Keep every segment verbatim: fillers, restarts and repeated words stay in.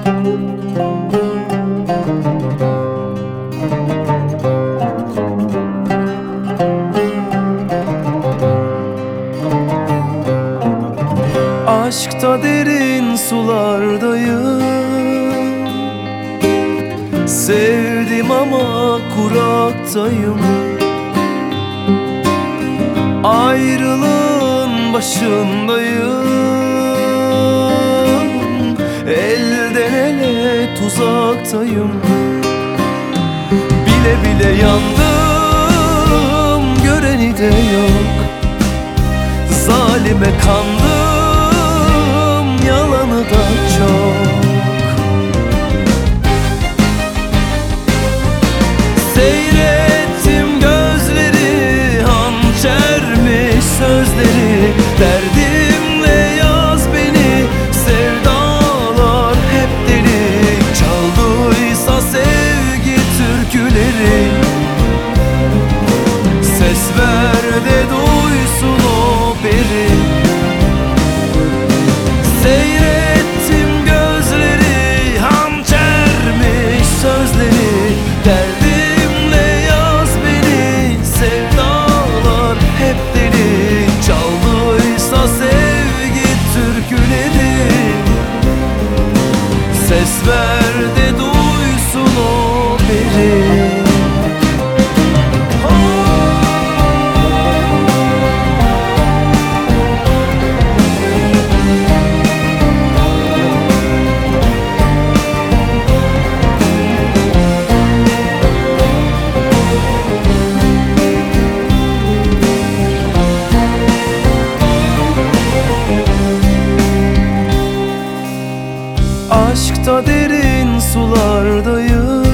Aşkta derin sulardayım, sevdim ama kuraktayım. Ayrılığın başındayım, elden ele tuzaktayım. Bile bile yandım, göreni de yok. Zalime kandım, yalanı da çok. Seyrettim gözleri, hançermiş sözleri. Derdimle yaz beni, sevdalar hep deli. Çaldıysa sevgi türküleri, ses ver de duysun o beri. Seyrettim gözleri, hançermiş sözleri. Derdimle yaz beni, sevdalar hep deli. Çaldıysa sevgi türküleri, ses ver de duysun o beri. Aşkta derin sulardayım,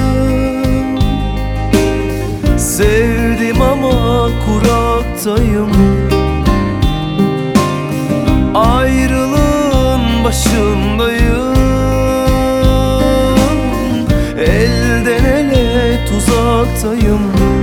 sevdim ama kuraktayım. Ayrılığın başındayım, elden ele tuzaktayım.